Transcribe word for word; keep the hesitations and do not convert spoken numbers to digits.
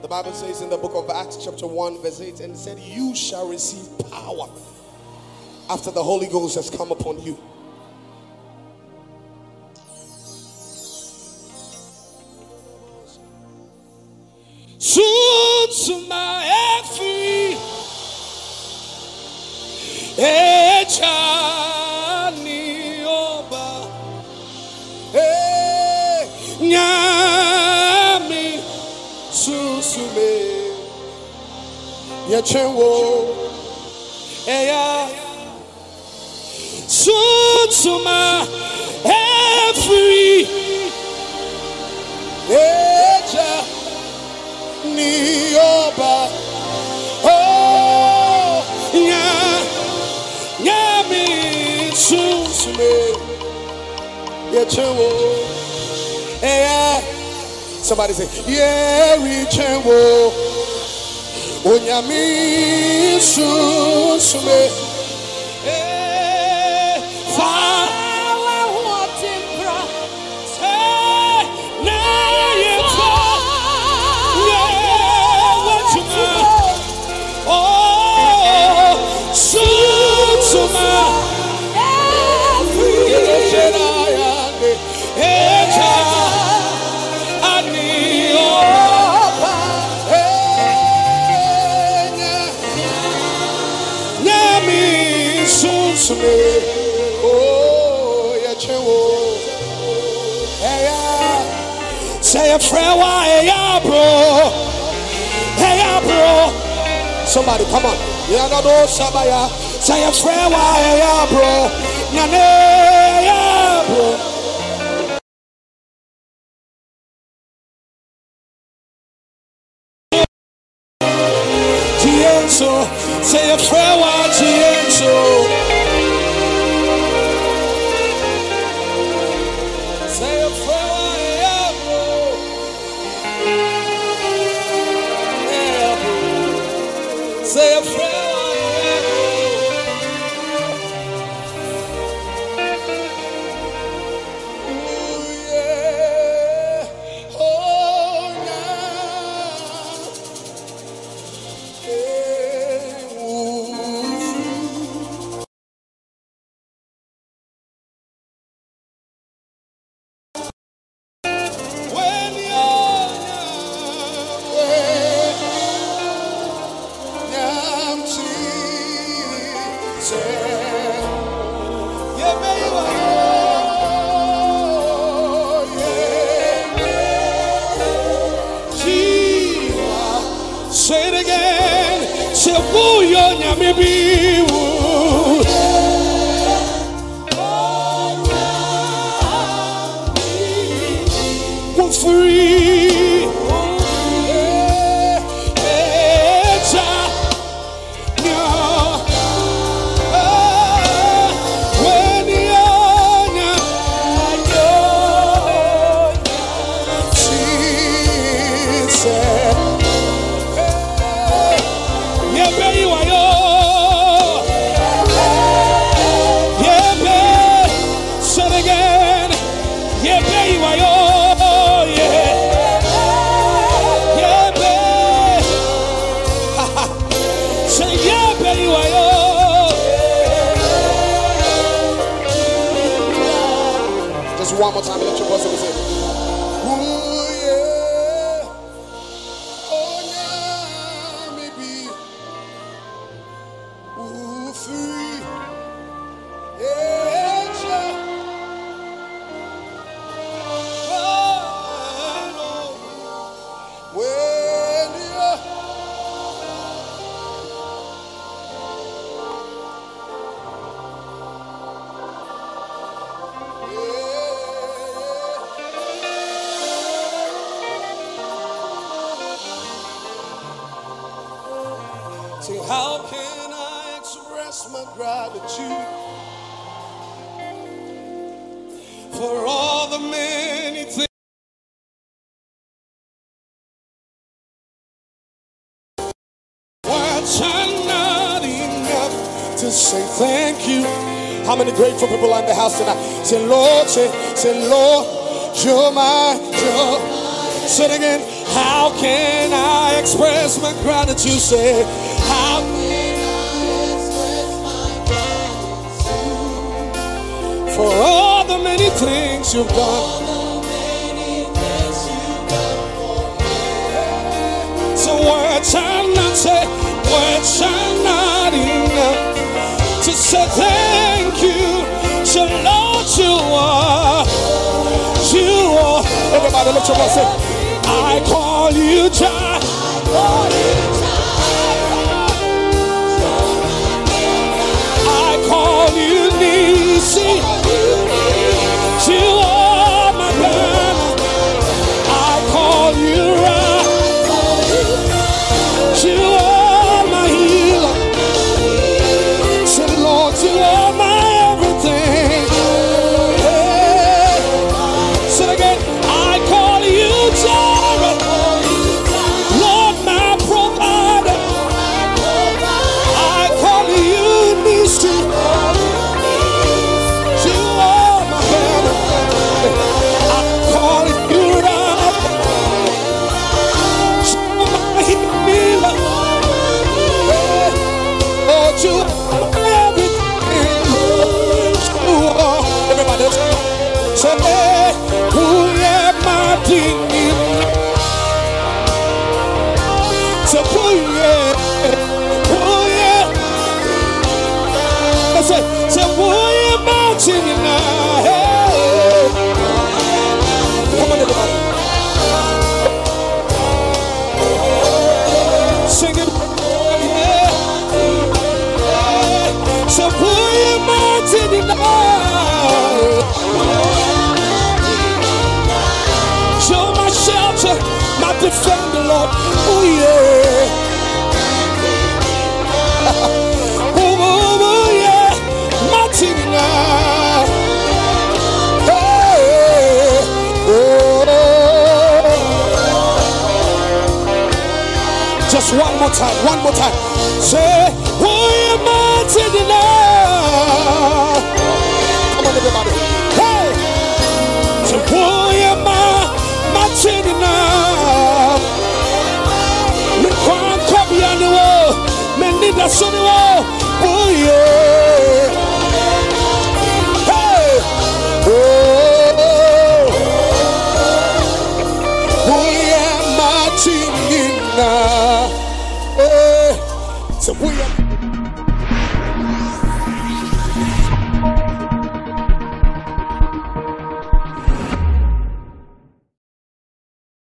The Bible says in the book of Acts chapter one verse eight, and it said, you shall receive power after the Holy Ghost has come upon you. Soon to my every echani oba eh nyami susume yechenwo eya soon to my every echani Nioba, oh, yeah, yeah, me, Susume, Yechewo, yeah. Somebody say, yeah, we chewo, oh, yeah, me, Susume, yeah, fire. Oh, yeah, say a friend, why, yeah, bro, hey, yeah, bro. Somebody, come on, yeah, no, no, Sabaya. Say a friend, why, yeah, bro, yeah, bro. Tienso, say a friend, why, Tienso. Say a prayer. Ooh, yeah. Oh, yeah. Hey, ooh. When you're say it again. Say, woo, yo, nyame bi woo. We're free. One more time, let your voice say, ooh, yeah. Oh, yeah, maybe. Ooh, free. Yeah, yeah. When you're how can I express my gratitude for all the many things? Words are not enough to say thank you. How many grateful people are in the house tonight? Say, Lord, say, say, Lord, you're my, you're Say it again. How can I express my gratitude? Say, how can I express my gratitude for all the many things you've done? All the many things you've done for me. So words shall not say, words shall not enough to say thank you. So Lord, you are, you are. Everybody lift your voice, say, I call you Jah. I call you Jah. I call you Nisi. You are my banner. I call you Ra. You are my healer. Say, Lord, you are my everything. Hey. Say again. I call you Jah. Defend the Lord, oh yeah, oh, oh, oh yeah, Martina, hey, oh. Just one more time, one more time, say, oh yeah, Martina, come on everybody, hey, say, oh yeah, Martina. That's on the wall. Oh yeah. Hey. Oh. Oh yeah, Martina. Hey. So we are.